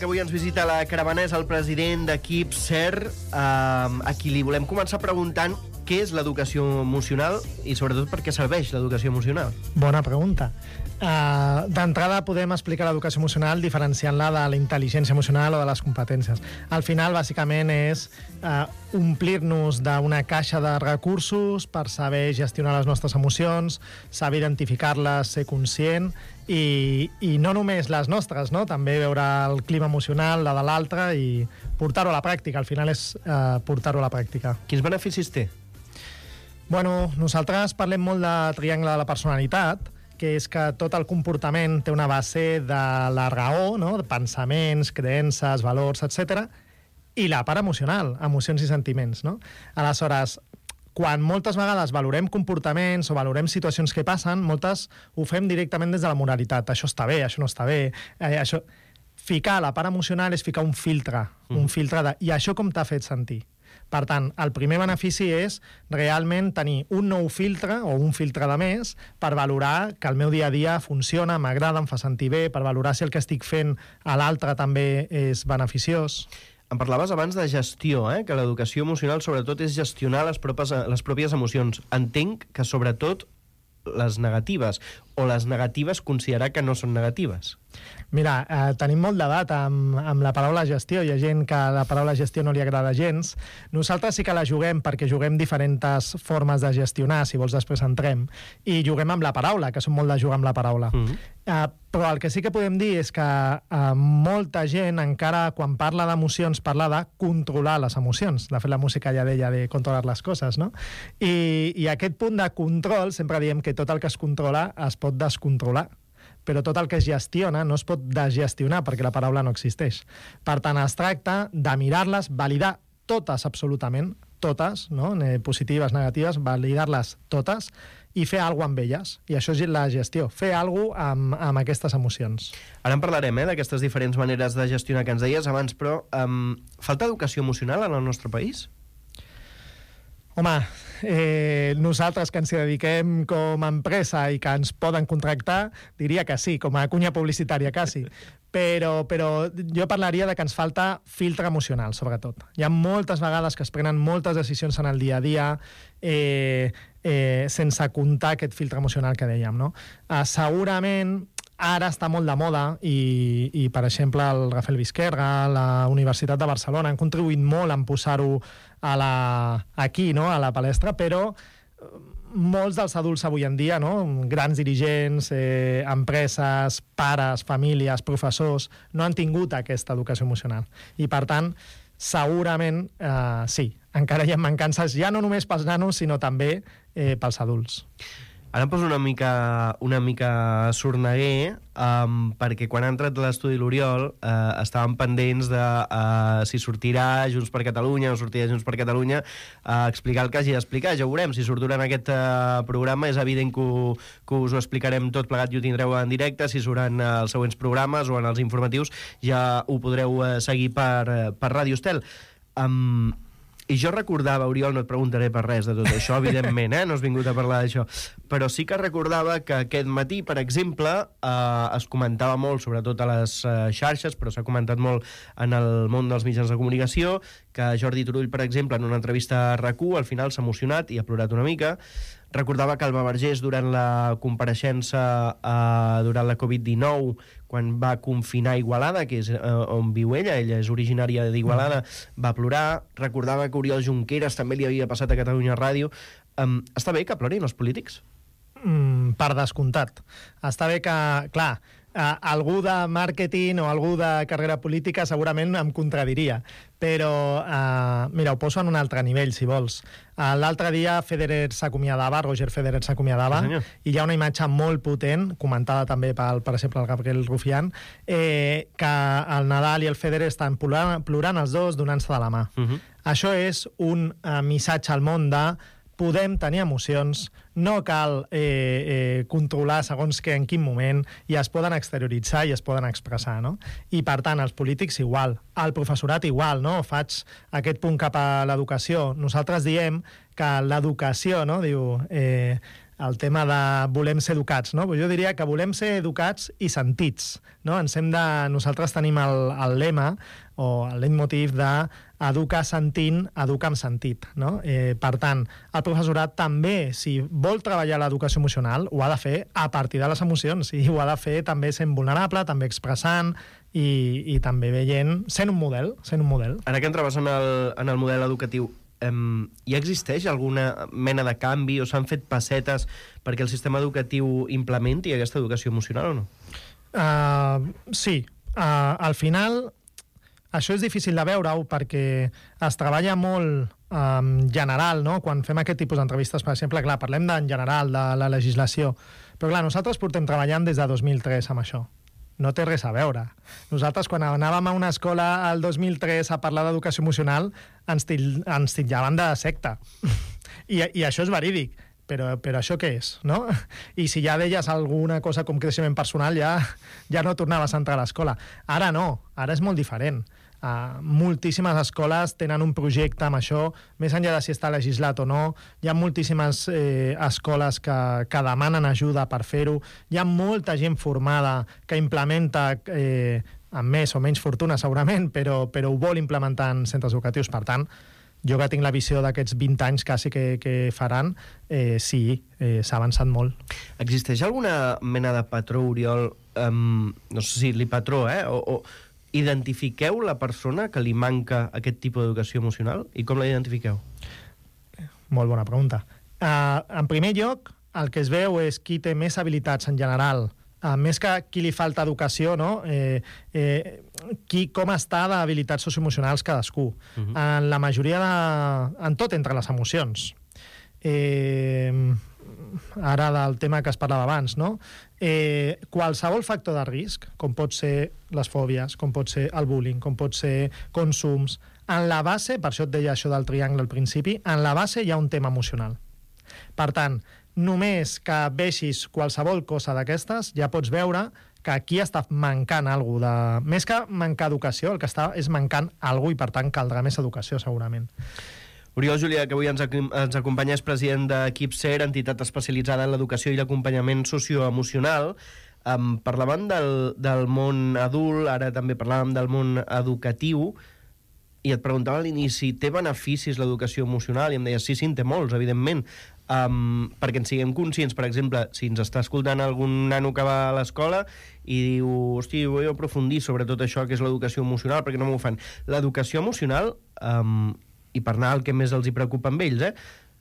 que avui ens visita la Caravanès, el president d'Equip CER, a qui li volem començar preguntant què és l'educació emocional i sobretot per què serveix l'educació emocional. Bona pregunta. D'entrada podem explicar l'educació emocional diferenciant-la de la intel·ligència emocional o de les competències. Al final, bàsicament, és omplir-nos d'una caixa de recursos per saber gestionar les nostres emocions, saber identificar-les, ser conscient i no només les nostres, no? També veure el clima emocional, la de l'altre i portar-ho a la pràctica. Al final és portar-ho a la pràctica. Quins beneficis té? Bueno, nosaltres parlem molt de triangle de la personalitat, que és que tot el comportament té una base de la raó, no? De pensaments, creences, valors, etc. I la part emocional, emocions i sentiments, no? Aleshores, quan moltes vegades valorem comportaments o valorem situacions que passen, moltes ho fem directament des de la moralitat. Això està bé, això no està bé. Ficar la part emocional és ficar un filtre de... I això com t'ha fet sentir? Per tant, el primer benefici és realment tenir un nou filtre o un filtre de més per valorar que el meu dia a dia funciona, m'agrada, em fa sentir bé, per valorar si el que estic fent a l'altre també és beneficiós. Em parlaves abans de gestió, que l'educació emocional sobretot és gestionar les pròpies emocions. Entenc que sobretot les negatives, o les negatives considerar que no són negatives. Mira, tenim molt debat amb la paraula gestió. Hi ha gent que la paraula gestió no li agrada gens. Nosaltres sí que la juguem perquè juguem diferents formes de gestionar, si vols després entrem, i juguem amb la paraula, que som molt de jugar amb la paraula. Però el que sí que podem dir és que molta gent encara quan parla d'emocions parla de controlar les emocions. De fet, la música ja deia de controlar les coses, no? I aquest punt de control, sempre diem que tot el que es controla es pot descontrolar, però tot el que es gestiona no es pot desgestionar perquè la paraula no existeix. Per tant, es tracta de mirar-les, validar totes, absolutament, totes, no? Positives, negatives, validar-les totes i fer alguna cosa amb elles. I això és la gestió, fer alguna cosa amb aquestes emocions. Ara en parlarem, d'aquestes diferents maneres de gestionar que ens deies abans, però falta educació emocional en el nostre país? Home, nosaltres que ens hi dediquem com a empresa i que ens poden contractar, diria que sí, com a cunya publicitària quasi. Però jo parlaria de que ens falta filtre emocional, sobretot. Hi ha moltes vegades que es prenen moltes decisions en el dia a dia sense comptar aquest filtre emocional que dèiem, no? Segurament ara està molt de moda i per exemple, el Rafael Vizquerra, la Universitat de Barcelona, han contribuït molt en posar-ho aquí, no?, a la palestra, però molts dels adults avui en dia, no?, grans dirigents, empreses, pares, famílies, professors, no han tingut aquesta educació emocional. I, per tant, segurament, sí, encara hi ha mancances, ja no només pels nanos, sinó també pels adults. Ara em poso una mica sorneguer, perquè quan ha entrat l'estudi l'Oriol estàvem pendents de si sortirà Junts per Catalunya o no sortirà Junts per Catalunya, explicar el que hagi d'explicar. Ja ho veurem, si surt durant aquest programa és evident que us ho explicarem tot plegat i ho tindreu en directe. Si suran els següents programes o en els informatius ja ho podreu seguir per Ràdio Estel. I jo recordava, Oriol, no et preguntaré per res de tot això, evidentment, no has vingut a parlar d'això, però sí que recordava que aquest matí, per exemple, es comentava molt, sobretot a les xarxes, però s'ha comentat molt en el món dels mitjans de comunicació, que Jordi Turull, per exemple, en una entrevista a RAC1, al final s'ha emocionat i ha plorat una mica. Recordava que Alba Vergés, durant la compareixença durant la Covid-19, quan va confinar Igualada, que és on viu ella és originària d'Igualada, va plorar. Recordava que Oriol Junqueras també li havia passat a Catalunya Ràdio. Està bé que plorin els polítics? Per descomptat. Està bé que, clar, algú de màrqueting o algú de carrera política segurament em contradiria, però mira, ho poso en un altre nivell, si vols. L'altre dia Roger Federer s'acomiadava, i hi ha una imatge molt potent, comentada també per exemple, el Gabriel Rufián, que el Nadal i el Federer estan plorant els dos, donant-se de la mà. Això és un missatge al món de podem tenir emocions, no cal controlar segons en quin moment, i es poden exterioritzar i es poden expressar, no? I, per tant, els polítics igual, el professorat igual, no? Faig aquest punt cap a l'educació. Nosaltres diem que l'educació, no? Diu, el tema de volem ser educats, no? Jo diria que volem ser educats i sentits, no? Nosaltres tenim el lema o el leitmotiv de educar sentint, educar amb sentit, no? Per tant, el professorat també, si vol treballar l'educació emocional, ho ha de fer a partir de les emocions, i ho ha de fer també sent vulnerable, també expressant i també sent un model. Ara que entraves en el model educatiu, ja existeix alguna mena de canvi o s'han fet passetes perquè el sistema educatiu implementi aquesta educació emocional o no? Sí. Al final, això és difícil de veure-ho perquè es treballa molt en general, no? Quan fem aquest tipus d'entrevistes, per exemple, clar, parlem en general de la legislació, però clar, nosaltres portem treballant des de 2003 amb això. No té res a veure. Nosaltres, quan anàvem a una escola al 2003 a parlar d'educació emocional, ens titllaven de secta. I això és verídic. Però això què és, no? I si ja deies alguna cosa com creixement personal, ja no tornaves a entrar a l'escola. Ara no, ara és molt diferent. Moltíssimes escoles tenen un projecte amb això, més enllà de si està legislat o no. Hi ha moltíssimes escoles que demanen ajuda per fer-ho. Hi ha molta gent formada que implementa amb més o menys fortuna segurament, però ho vol implementar en centres educatius. Per tant, jo que tinc la visió d'aquests 20 anys quasi que faran, sí, s'ha avançat molt. Existeix alguna mena de patró, Oriol, no sé si li patró, o identifiqueu la persona que li manca aquest tipus d'educació emocional? I com la identifiqueu? Molt bona pregunta. En primer lloc, el que es veu és qui té més habilitats en general, més que qui li falta educació, no? Com està d'habilitats socioemocionals cadascú. En la majoria en tot entre les emocions. Ara del tema que es parlava abans, no? Qualsevol factor de risc, com pot ser les fòbies, com pot ser el bullying, com pot ser consums, en la base, per això et deia això del triangle al principi, en la base hi ha un tema emocional. Per tant, només que vegis qualsevol cosa d'aquestes, ja pots veure que aquí està mancant alguna cosa. Més que mancar educació, el que està és mancant alguna cosa i, per tant, caldrà més educació, segurament. Oriol Julià, que avui ens acompanya, és president d'Equip SER, entitat especialitzada en l'educació i l'acompanyament socioemocional. Parlàvem del món adult, ara també parlàvem del món educatiu, i et preguntava a l'inici, té beneficis l'educació emocional? I em deies, sí, en té molts, evidentment. Perquè en siguem conscients, per exemple, si ens està escoltant algun nano que va a l'escola i diu, hosti, vull aprofundir sobre tot això que és l'educació emocional, perquè no m'ho fan. L'educació emocional, i per anar al que més els hi preocupa amb ells,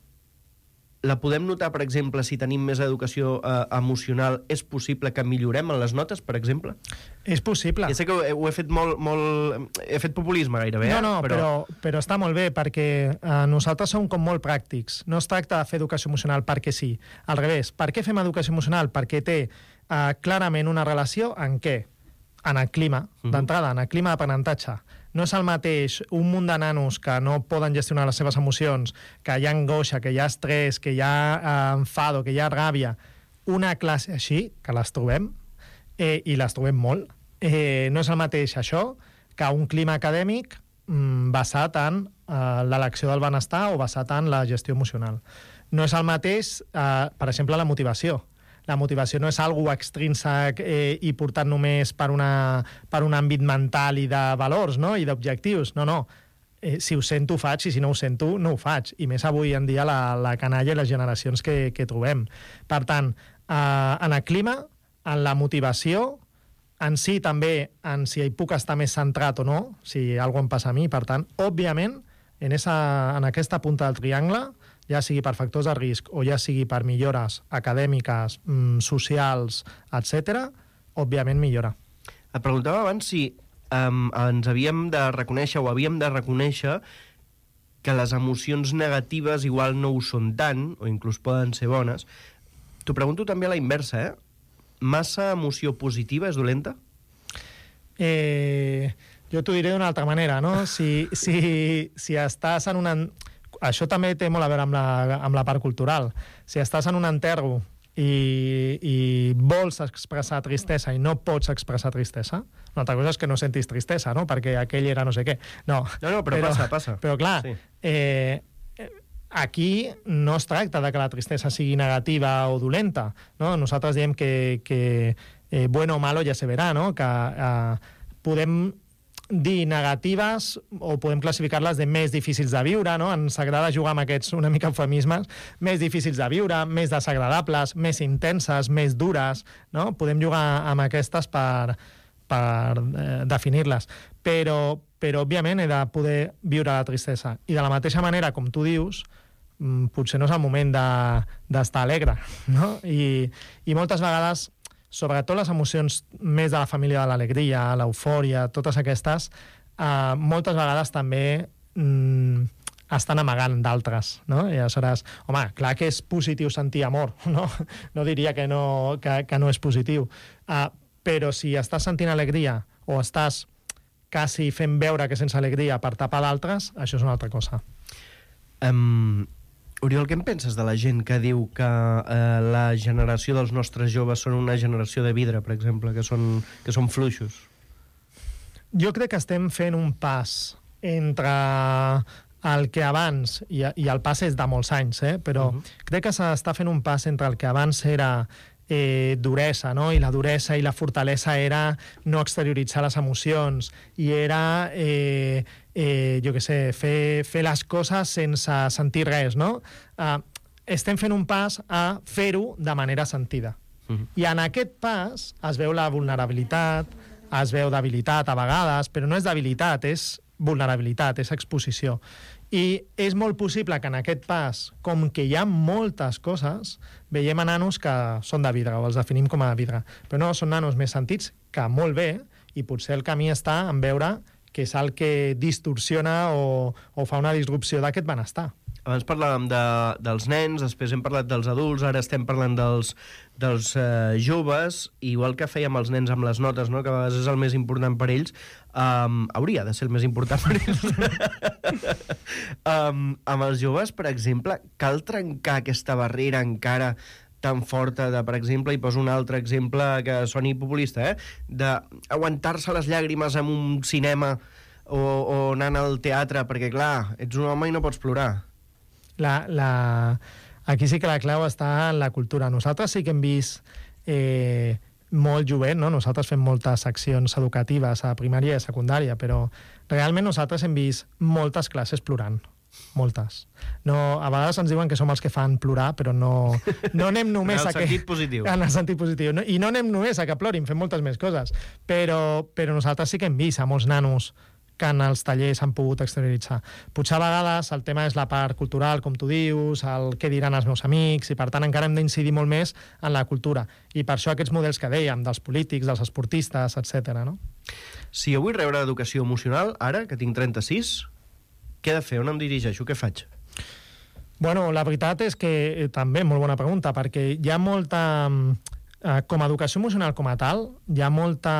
la podem notar, per exemple, si tenim més educació emocional, és possible que millorem en les notes, per exemple? És possible. Ja sé que ho he fet molt... He fet populisme gairebé, No, però està molt bé, perquè nosaltres som com molt pràctics. No es tracta de fer educació emocional perquè sí. Al revés, per què fem educació emocional? Perquè té clarament una relació en què? En el clima, d'entrada, en el clima d'aprenentatge. No és el mateix un munt de nanos que no poden gestionar les seves emocions, que hi ha angoixa, que hi ha estrès, que hi ha enfado, que hi ha ràbia. Una classe així, que les trobem, i les trobem molt, no és el mateix això que un clima acadèmic basat en l'elecció del benestar o basat en la gestió emocional. No és el mateix, per exemple, la motivació. La motivació no és algo extrínsec i portat només per un àmbit mental i de valors, no? I d'objectius. No. Si ho sento, ho faig, i si no ho sento, no ho faig. I més avui en dia la canalla i les generacions que trobem. Per tant, en el clima, en la motivació, en si també, en si hi puc estar més centrat o no, si alguna cosa em passa a mi, per tant, òbviament, en aquesta punta del triangle, ja sigui per factors de risc o ja sigui per millores acadèmiques, socials, etc., òbviament millora. Et preguntava abans si ens havíem de reconèixer o havíem de reconèixer que les emocions negatives igual no ho són tant, o inclús poden ser bones. T'ho pregunto també a la inversa, Massa emoció positiva és dolenta? Jo t'ho diré d'una altra manera, no? Si estàs en una... Això també té molt a veure amb la part cultural. Si estàs en un enterro i vols expressar tristesa i no pots expressar tristesa, una altra cosa és que no sentis tristesa, no? Perquè aquell era no sé què. No, però passa. Però clar, sí. aquí no es tracta de que la tristesa sigui negativa o dolenta, no? Nosaltres diem que bueno o malo ja se verà, no? Que podem dir negatives o podem classificar-les de més difícils de viure, no? Ens agrada jugar amb aquests una mica eufemismes, més difícils de viure, més desagradables, més intenses, més dures, no? Podem jugar amb aquestes per definir-les. Però, òbviament, he de poder viure la tristesa. I de la mateixa manera, com tu dius, potser no és el moment d'estar alegre, no? I moltes vegades, sobretot les emocions més de la família de l'alegria, l'eufòria, totes aquestes, moltes vegades també estan amagant d'altres, no? I aleshores, home, clar que és positiu sentir amor, no? No diria que no és positiu. Però si estàs sentint alegria o estàs quasi fent veure que sense alegria per tapar d'altres, això és una altra cosa. Oriol, què en penses de la gent que diu que la generació dels nostres joves són una generació de vidre, per exemple, que són fluixos? Jo crec que estem fent un pas entre el que abans, i el pas és de molts anys, però crec que s'està fent un pas entre el que abans era duresa, no? I la duresa i la fortalesa era no exterioritzar les emocions i era jo què sé, fer les coses sense sentir res, no? Estem fent un pas a fer-ho de manera sentida. I en aquest pas es veu la vulnerabilitat, es veu debilitat a vegades, però no és debilitat, és vulnerabilitat, és exposició. I és molt possible que en aquest pas, com que hi ha moltes coses, veiem a nanos que són de vidre, o els definim com a vidre. Però no, són nanos més sentits, que molt bé, i potser el camí està en veure que és el que distorsiona o fa una disrupció d'aquest benestar. Abans parlàvem dels nens, després hem parlat dels adults, ara estem parlant dels joves, igual que fèiem els nens amb les notes, no? Que a vegades és el més important per ells, hauria de ser el més important per ells. Amb els joves, per exemple, cal trencar aquesta barrera encara tan forta de, per exemple, i poso un altre exemple que soni populista, d'aguantar-se les llàgrimes en un cinema o anant al teatre, perquè, clar, ets un home i no pots plorar. Aquí sí que la clau està en la cultura. Nosaltres sí que hem vist molt jovent, no? Nosaltres fem moltes accions educatives a primària i a secundària, però realment nosaltres hem vist moltes classes plorant. Moltes. No, a vegades ens diuen que som els que fan plorar, però no anem només en el sentit positiu. En el sentit positiu. No, i no anem només a que plorin, fem moltes més coses. Però nosaltres sí que hem vist a molts nanos que en els tallers han pogut exterioritzar. Potser a vegades el tema és la part cultural, com tu dius, el què diran els meus amics, i per tant encara hem d'incidir molt més en la cultura. I per això aquests models que dèiem, dels polítics, dels esportistes, etc. No? Si jo vull rebre educació emocional, ara, que tinc 36, què he de fer? On em dirigeixo? Què faig? Bueno, la veritat és que també, molt bona pregunta, perquè hi ha molta... com a educació emocional com a tal, hi ha molta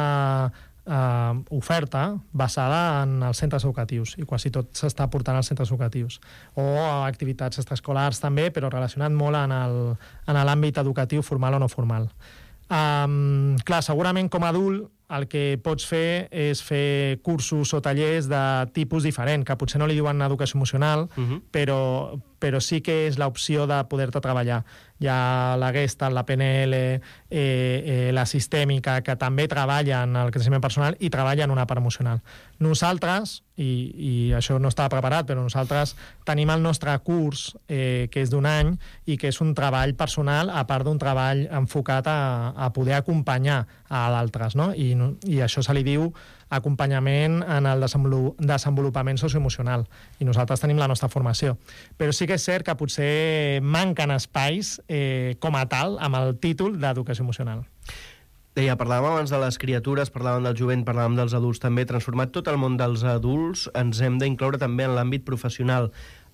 oferta basada en els centres educatius, i quasi tot s'està portant als centres educatius, o activitats extraescolars també, però relacionat molt en l'àmbit educatiu formal o no formal. Clar, segurament com a adult el que pots fer és fer cursos o tallers de tipus diferent, que potser no li diuen educació emocional, però sí que és l'opció de poder-te treballar. Hi ha la Gestalt, la PNL, la sistèmica, que també treballen el creixement personal i treballen una part emocional. Nosaltres, i això no estava preparat, però nosaltres tenim el nostre curs, que és d'1 any, i que és un treball personal, a part d'un treball enfocat a poder acompanyar a d'altres, no? I això se li diu acompanyament en el desenvolupament socioemocional, i nosaltres tenim la nostra formació. Però sí que és cert que potser manquen espais com a tal amb el títol d'educació emocional. Deia, parlàvem abans de les criatures, parlàvem del jovent, parlàvem dels adults també. Transformat tot el món dels adults, ens hem d'incloure també en l'àmbit professional.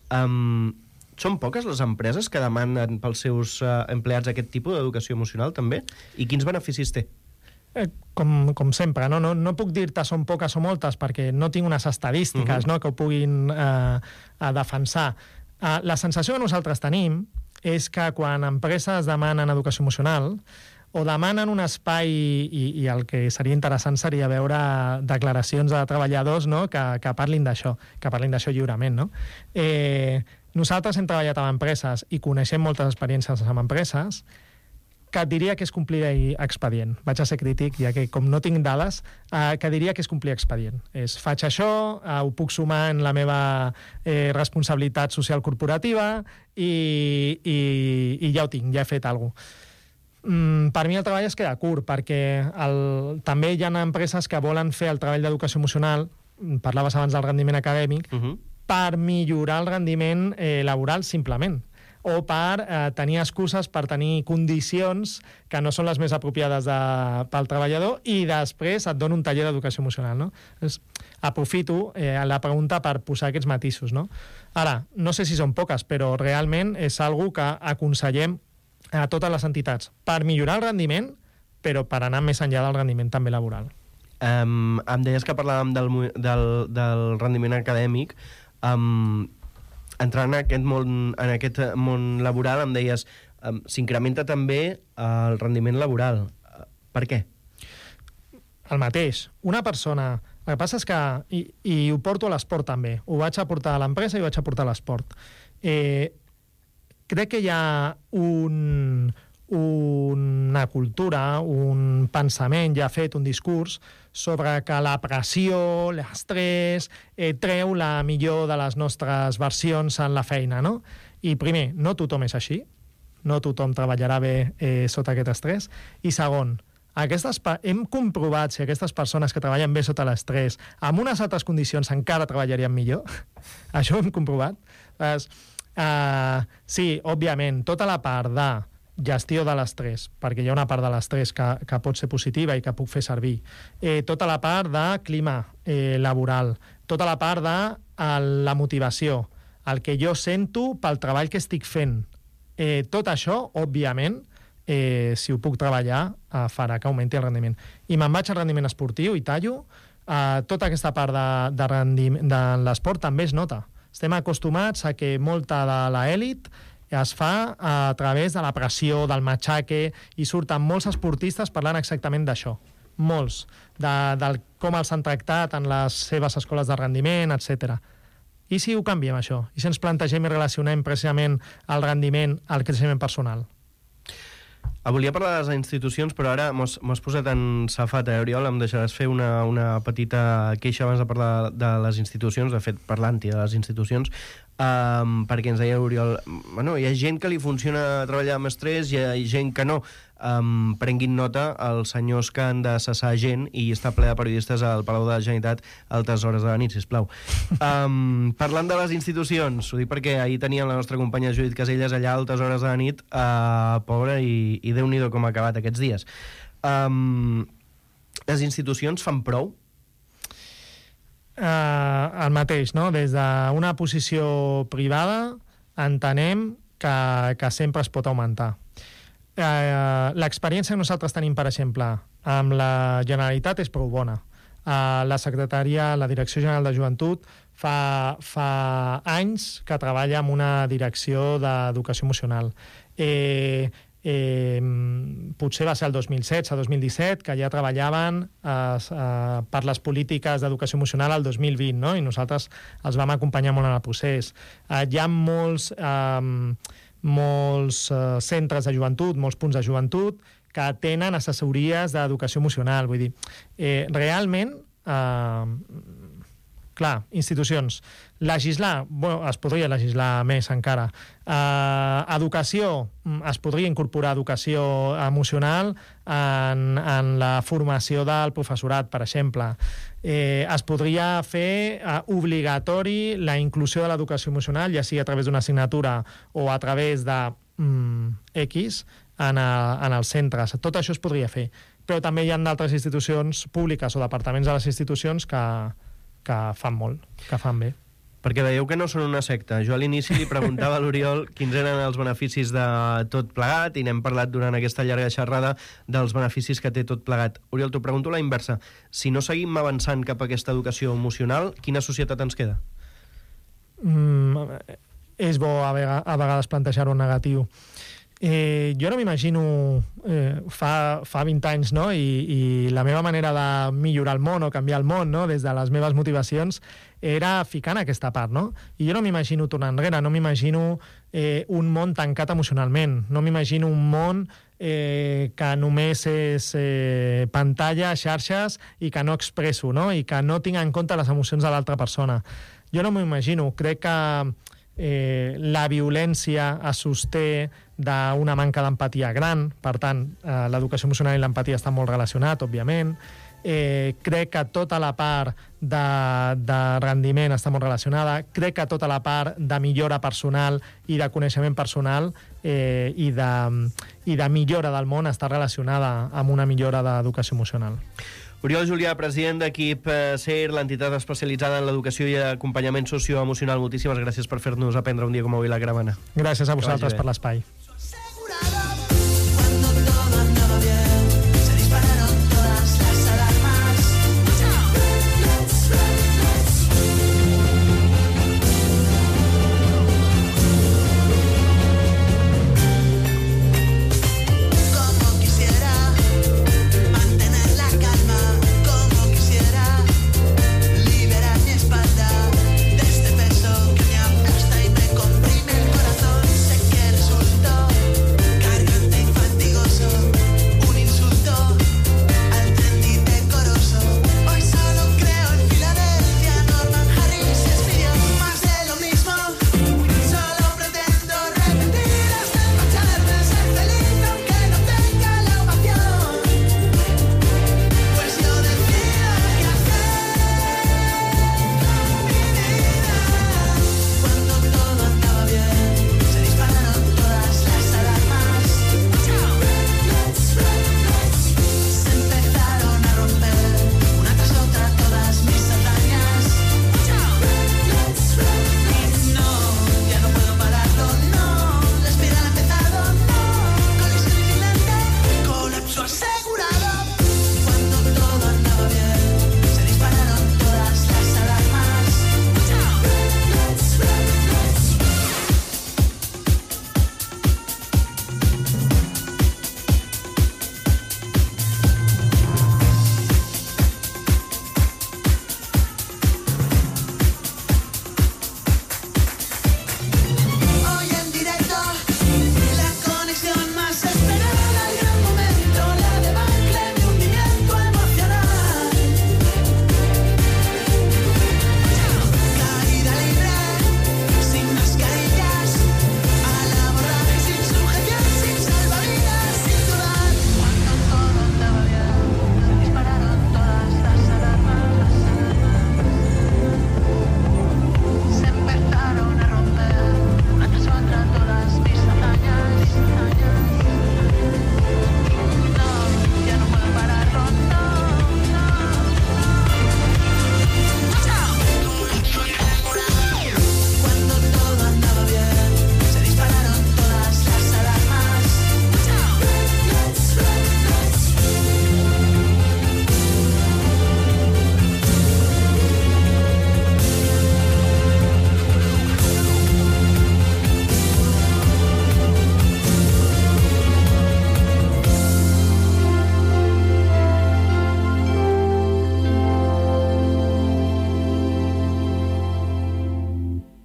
Són poques les empreses que demanen pels seus empleats aquest tipus d'educació emocional també? I quins beneficis té? Com sempre, no puc dir-te són poques o moltes perquè no tinc unes estadístiques que ho puguin defensar. La sensació que nosaltres tenim és que quan empreses demanen educació emocional o demanen un espai, i el que seria interessant seria veure declaracions de treballadors que parlin d'això lliurement, no? Nosaltres hem treballat amb empreses i coneixem moltes experiències amb empreses que et diria que és complir expedient. Vaig a ser crític, ja que com no tinc dades, que diria que és complir expedient. Faig això, ho puc sumar en la meva responsabilitat social corporativa i ja ho tinc, ja he fet alguna cosa. Per mi el treball es queda curt, perquè també hi ha empreses que volen fer el treball d'educació emocional, parlaves abans del rendiment acadèmic, per millorar el rendiment laboral simplement, o per tenir excuses per tenir condicions que no són les més apropiades pel treballador i després et dono un taller d'educació emocional. No? Aprofito la pregunta per posar aquests matisos. No? Ara, no sé si són poques, però realment és una que aconsellem a totes les entitats per millorar el rendiment, però per anar més enllà del rendiment també laboral. Em deies que parlàvem del rendiment acadèmic. Entrant en aquest món laboral, em deies, s'incrementa també el rendiment laboral. Per què? El mateix. Una persona... El que passa és que... I ho porto a l'esport també. Ho vaig aportar a l'empresa i ho vaig aportar a l'esport. Crec que hi ha una cultura, un pensament ja fet, un discurs, sobre que la pressió, l'estrès, treu la millor de les nostres versions en la feina, no? I primer, no tothom és així, no tothom treballarà bé sota aquest estrès, i segon, hem comprovat si aquestes persones que treballen bé sota l'estrès, amb unes altres condicions encara treballarien millor. Això ho hem comprovat. Sí, òbviament, tota la part de gestió de l'estrès, perquè hi ha una part de l'estrès que pot ser positiva i que puc fer servir, tota la part de clima laboral, tota la part de la motivació, el que jo sento pel treball que estic fent. Tot això, òbviament, si ho puc treballar, farà que augmenti el rendiment. I me'n vaig al rendiment esportiu i tallo. Tota aquesta part de l'esport també es nota. Estem acostumats a que molta de l'elit es fa a través de la pressió, del matxaque, i surten molts esportistes parlant exactament d'això. Molts. De com els han tractat en les seves escoles de rendiment, etc. I si ho canviem, això? I si ens plantegem i relacionem precisament el rendiment al creixement personal? Volia parlar de les institucions, però ara m'has posat en safata, Oriol. Em deixaràs fer una petita queixa abans de parlar de les institucions, de fet, parlant-hi de les institucions, perquè ens deia Oriol, bueno, hi ha gent que li funciona treballar amb estrès, hi ha gent que no. Prenguin nota els senyors que han de cessar gent i està ple de periodistes al Palau de la Generalitat a altes hores de la nit, sisplau. Parlant de les institucions, ho dic perquè ahir teníem la nostra companya Judit Caselles allà a altes hores de la nit, pobra, i Déu-n'hi-do com ha acabat aquests dies. Les institucions fan prou? El mateix, no? Des d'una posició privada entenem que sempre es pot augmentar. L'experiència que nosaltres tenim, per exemple, amb la Generalitat és prou bona. La secretaria, la Direcció General de Joventut, fa anys que treballa amb una direcció d'educació emocional. Potser va ser el 2016-2017 que ja treballaven per les polítiques d'educació emocional al 2020, no? I nosaltres els vam acompanyar molt en el procés. Hi ha molts centres de joventut, molts punts de joventut que tenen assessories d'educació emocional. Vull dir, realment, clar, institucions. Legislar, bueno, es podria legislar més encara. Educació, es podria incorporar educació emocional en la formació del professorat, per exemple. Es podria fer obligatori la inclusió de l'educació emocional, ja sigui a través d'una assignatura o a través de X en els centres. Tot això es podria fer. Però també hi ha d'altres institucions públiques o departaments de les institucions que fan molt, que fan bé. Perquè veieu que no són una secta. Jo a l'inici li preguntava a l'Oriol quins eren els beneficis de tot plegat i n'hem parlat durant aquesta llarga xerrada dels beneficis que té tot plegat. Oriol, t'ho pregunto a la inversa. Si no seguim avançant cap a aquesta educació emocional, quina societat ens queda? És bo a vegades plantejar-ho en negatiu. Jo no m'imagino fa 20 anys, no? I la meva manera de millorar el món o canviar el món, no? Des de les meves motivacions era ficant aquesta part, no? I jo no m'imagino tornar enrere, no m'imagino un món tancat emocionalment, no m'imagino un món que només és pantalla, xarxes i que no expresso, no? I que no tinc en compte les emocions de l'altra persona. Jo no m'ho imagino. Crec que la violència es sosté d'una manca d'empatia gran, per tant, l'educació emocional i l'empatia estan molt relacionat, òbviament. Crec que tota la part de rendiment està molt relacionada. Crec que tota la part de millora personal i de coneixement personal i de millora del món està relacionada amb una millora d'educació emocional. Oriol Julià, president d'Equip SER, l'entitat especialitzada en l'educació i acompanyament socioemocional. Moltíssimes gràcies per fer-nos aprendre un dia com avui la Gravana. Gràcies a vosaltres per l'espai.